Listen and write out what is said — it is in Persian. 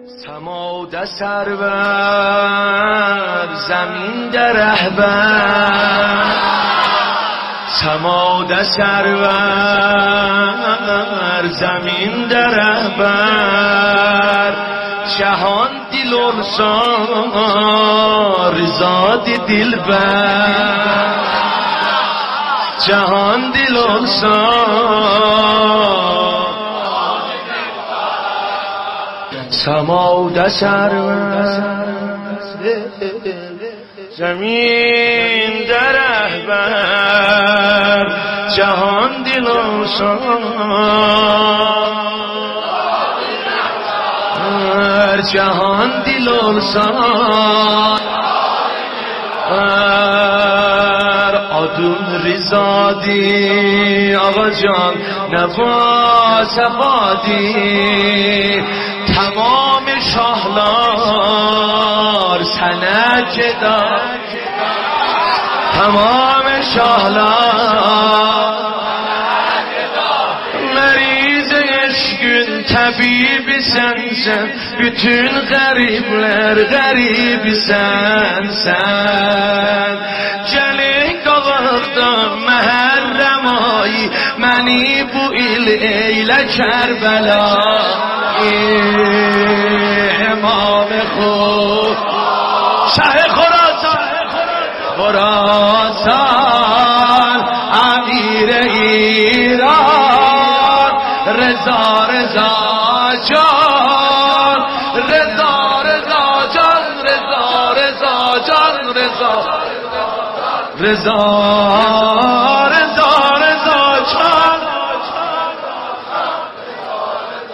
سماده سرور زمین در رهبر، سماده سرور زمین در رهبر، جهان دل و سار زاد دلبر، جهان دل و سار سماده سرور زمین در رهبر، جهان دل و سار، جهان دل و سار، آدون ریزادی آقا جان نفاس بادی، تمام شاهلار سنج دار، تمام شاهلار meriz eşkün tabibi sensen, bütün garipler garibi sensen. Gelin qavaqda məhərrəm ayı, məni bu il eylə Kərbəla. İmam-ı Xud Şah-ı Khorasan, امیر ایران، رضا رضا جان، رضا رضا جان، رضا رضا جان، رضا رضا